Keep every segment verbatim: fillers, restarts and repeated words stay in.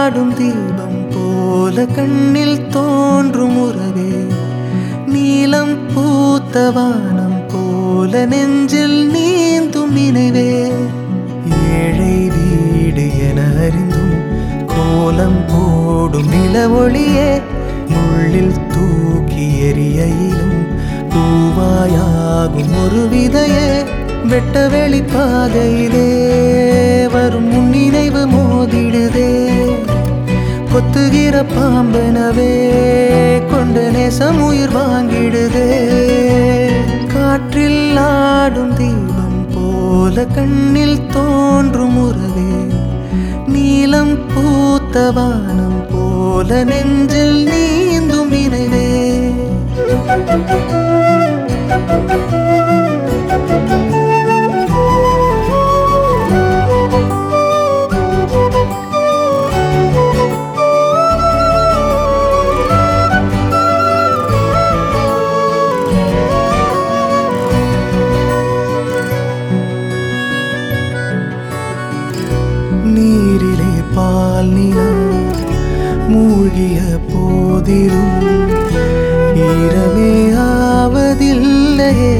ஆடும் தீபம் போல கண்ணில் தோன்றும் உறவே, நீலம் பூத்த வானம் போல நெஞ்சில் நீந்தும் நினைவே. ஏழை வீடு என அறிந்தும் கோலம் போடும் நிலவொளியே, முள்ளில் தூக்கி எறியையிலும் பூவாயாகும் ஒரு விதையே. வெட்ட வெளி பாதையிலே வரும் முன் நினைவு மோதிடுதே, கொத்துகிற பாம்பனவே கொண்ட நேசம் உயிர் வாங்கிடுதே. காற்றில் ஆடும் தீபம் போல கண்ணில் தோன்றும் உறவே, நீலம் பூத்த வானம் போல நெஞ்சில் நீந்தும் நினைவே. நீரிலே பால் நிலா மூழ்கிய போதிலும் ஈரமே ஆவதில்லையே.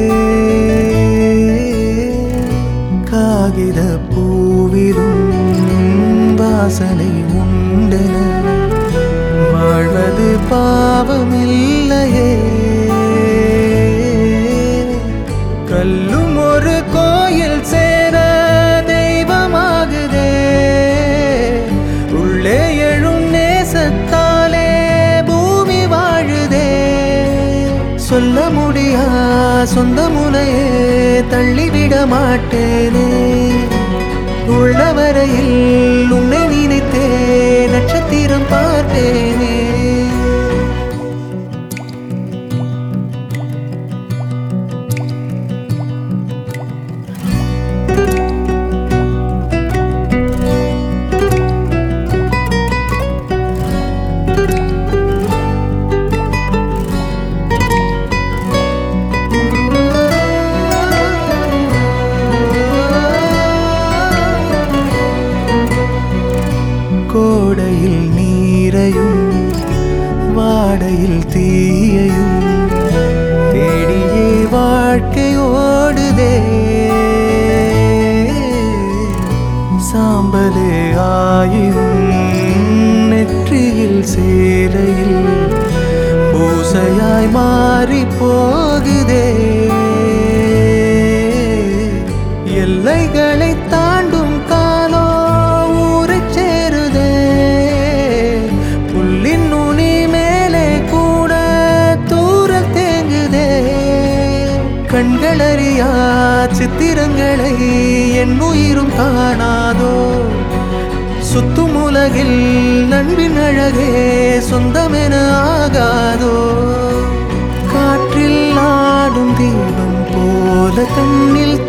காகித பூவிலும் வாசனை உண்டென வாழ்வது பாவமில்லையே. கல்லும் ஒரு கோயில் சேர தெய்வமாகுதே, உள்ளே எழும் நேசத்தாலே பூமி வாழுதே. சொல்ல முடியா சொந்த முனையே தள்ளிவிட மாட்டேனே, உள்ளவரையில் உன்னை நினைத்தே நட்சத்திரம் பார்த்தேனே. கோடையில் நீரையும் வாடையில் தீயையும் தேடியே வாழ்க்கை ஓடுதே. சாம்பலே ஆயும் நெற்றியில் சேரையில் பூசையாய் மாறி போகுதே. எல்லைகளை தாண்டும் காலோ ஊரை சேருதே, புல்லின் நுனி மேலே கூட தூரல் தேங்குதே. கண்களறியா சித்திரங்களை என் உயிரும் காணாதோ, சுத்தும் உலகில் நண்பின் அழகே சொந்தமென ஆகாதோ. காற்றில் ஆடும் தீபம் போல கண்ணில்